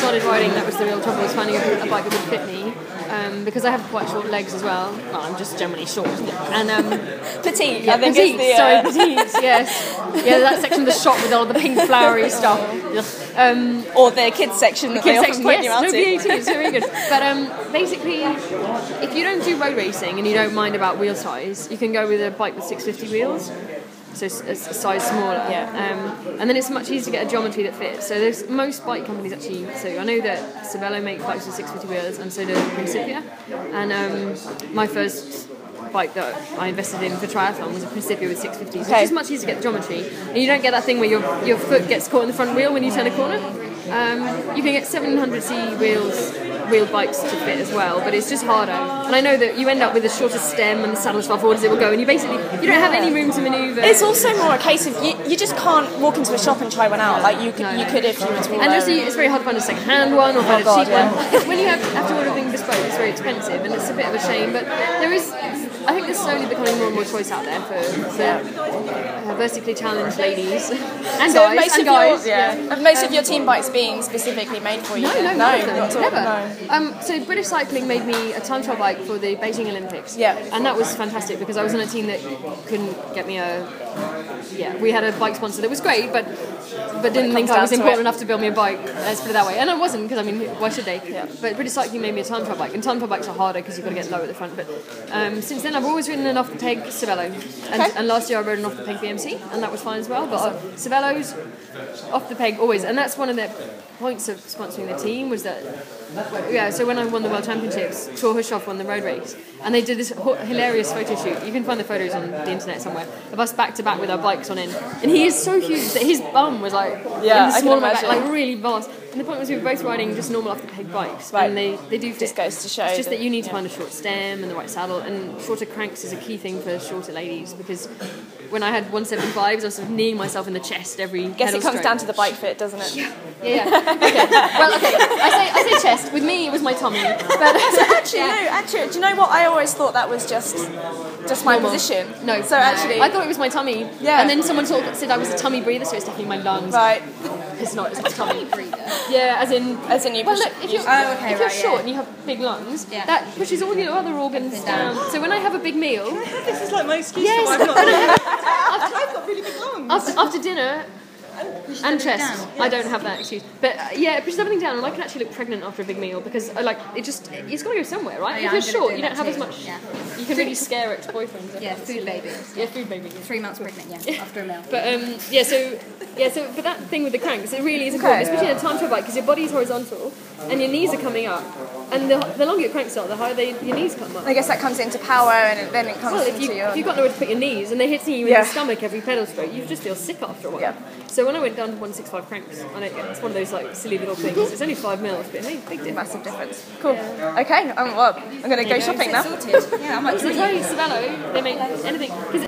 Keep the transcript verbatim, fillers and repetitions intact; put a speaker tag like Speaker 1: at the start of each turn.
Speaker 1: started riding, that was the real trouble, was finding a, a bike that would fit me. Um, because I have quite short legs as well. Well, I'm just generally short. And um,
Speaker 2: petite,
Speaker 1: yeah,
Speaker 2: I think
Speaker 1: petite,
Speaker 2: is the... Uh...
Speaker 1: Sorry, petite, yes. Yeah, that section of the shop with all the pink flowery stuff. Um,
Speaker 2: or the kids section that
Speaker 1: kids
Speaker 2: they
Speaker 1: section,
Speaker 2: often point
Speaker 1: yes,
Speaker 2: you out
Speaker 1: no,
Speaker 2: to.
Speaker 1: V A T, it's very good. But um, basically, if you don't do road racing and you don't mind about wheel size, you can go with a bike with six fifty wheels. So it's a size smaller,
Speaker 2: yeah.
Speaker 1: um, and then it's much easier to get a geometry that fits. So there's most bike companies actually. So I know that Cervelo make bikes with six fifty wheels, and so does Principia. And um, my first bike that I invested in for triathlon was a Principia with six fifty. So okay. It's just much easier to get the geometry, and you don't get that thing where your your foot gets caught in the front wheel when you turn a corner. Um, you can get seven hundred C wheels. wheeled bikes to fit as well, but it's just harder. And I know that you end up with the shortest stem and the saddle as far forward as it will go, and you basically you don't have any room to manoeuvre.
Speaker 2: It's also more a case of you, you just can't walk into a shop and try one out like you could no, no. you could if you were to.
Speaker 1: And also, it's very hard to find a second-hand one or find oh a God, cheap yeah. one. When you have, have to order things bespoke, it's very expensive, and it's a bit of a shame. But there is, I think, there's slowly becoming more and more choice out there for, for uh, vertically challenged ladies and
Speaker 2: so
Speaker 1: guys.
Speaker 2: Most
Speaker 1: and
Speaker 2: of
Speaker 1: guys,
Speaker 2: your, yeah. yeah. Most um, of your team bikes being specifically made for you.
Speaker 1: No, no,
Speaker 2: no,
Speaker 1: no,
Speaker 2: not
Speaker 1: never.
Speaker 2: No.
Speaker 1: Um, so British Cycling made me a time trial bike for the Beijing Olympics.
Speaker 2: Yeah.
Speaker 1: And that was fantastic because I was on a team that couldn't get me a. Yeah, we had a bike sponsor that was great, but but didn't think I was important enough to build me a bike. Let's put it that way. And I wasn't because I mean, why should they?
Speaker 2: Yeah.
Speaker 1: But British Cycling made me a time trial bike, and time trial bikes are harder because you've got to get low at the front. But um, since then, I've always ridden an off the peg Cervelo, and,
Speaker 2: okay.
Speaker 1: and last year I rode an off the peg B M C, and that was fine as well. But uh, Cervelos off the peg always, and that's one of the points of sponsoring the team was that. Yeah, so when I won the World Championships, Tor Hushoff won the road race, and they did this hilarious photo shoot. You can find the photos on the internet somewhere of us back to back with our bikes on end. And he is so huge that his bum was like
Speaker 2: yeah,
Speaker 1: in the small
Speaker 2: I
Speaker 1: back, like really vast. And the point was we were both riding just normal off the peg bikes,
Speaker 2: right.
Speaker 1: and they, they do fit.
Speaker 2: Just goes to show.
Speaker 1: It's just
Speaker 2: that,
Speaker 1: that you need to
Speaker 2: yeah.
Speaker 1: find a short stem and the right saddle, and shorter cranks is a key thing for shorter ladies because when I had one seventy-fives, I was sort of kneeing myself in the chest every.
Speaker 2: Guess it comes
Speaker 1: stroke.
Speaker 2: down to the bike fit, doesn't it?
Speaker 1: Yeah, yeah. yeah. Okay. Well, okay. I say I say chest. With me, it was my tummy. But
Speaker 2: so actually, yeah. no. Actually, do you know what? I always thought that was just just my
Speaker 1: Normal.
Speaker 2: position.
Speaker 1: No.
Speaker 2: So actually,
Speaker 1: I thought it was my tummy.
Speaker 2: Yeah.
Speaker 1: And then someone told, said I was a tummy breather, so it's definitely my lungs.
Speaker 2: Right.
Speaker 1: It's not. It's a tummy breather. Yeah, as in
Speaker 2: as in you.
Speaker 1: Well,
Speaker 2: push,
Speaker 1: look, if you're,
Speaker 3: oh, okay,
Speaker 1: if you're
Speaker 3: right,
Speaker 1: short
Speaker 3: yeah.
Speaker 1: and you have big lungs,
Speaker 3: yeah.
Speaker 1: that pushes all your other organs down. down. So when I have a big meal,
Speaker 2: this is like my excuse
Speaker 1: yes,
Speaker 2: for why I'm not.
Speaker 1: after,
Speaker 2: I've got really big lungs.
Speaker 1: After, after dinner. And chest. Yes. I don't have that excuse. But uh, yeah, it pushes everything down, and I can actually look pregnant after a big meal because uh, like it just it's got to go somewhere, right?
Speaker 3: Oh, yeah,
Speaker 1: if you're short,
Speaker 3: do
Speaker 1: you don't have
Speaker 3: too.
Speaker 1: as much.
Speaker 3: Yeah.
Speaker 1: You can really scare ex-boyfriends.
Speaker 3: Yeah, food babies.
Speaker 1: Yeah, food baby. Yeah.
Speaker 3: Three months pregnant. Yeah, after a meal.
Speaker 1: But um, yeah, so yeah, so but that thing with the cranks, it really is important,
Speaker 2: okay,
Speaker 1: especially
Speaker 2: yeah.
Speaker 1: in a time trial bike because your body's horizontal and your knees are coming up, and the, the longer your cranks are, the higher they, your knees come up.
Speaker 2: I guess that comes into power, and then it comes
Speaker 1: well, if
Speaker 2: into
Speaker 1: you,
Speaker 2: your.
Speaker 1: if you've got nowhere to put your knees and they're hitting you in
Speaker 2: yeah.
Speaker 1: the stomach every pedal stroke, you just feel sick after a while.
Speaker 2: Yeah.
Speaker 1: So when I went down to one sixty-five cranks, and it, it's one of those like silly little things. It's only five mils, but it made a big difference.
Speaker 2: Massive difference. Cool. Yeah. Okay. Um, well, I'm going to go shopping now.
Speaker 3: Sorted. Yeah, I might
Speaker 1: So tell you, Cervelo, they make anything.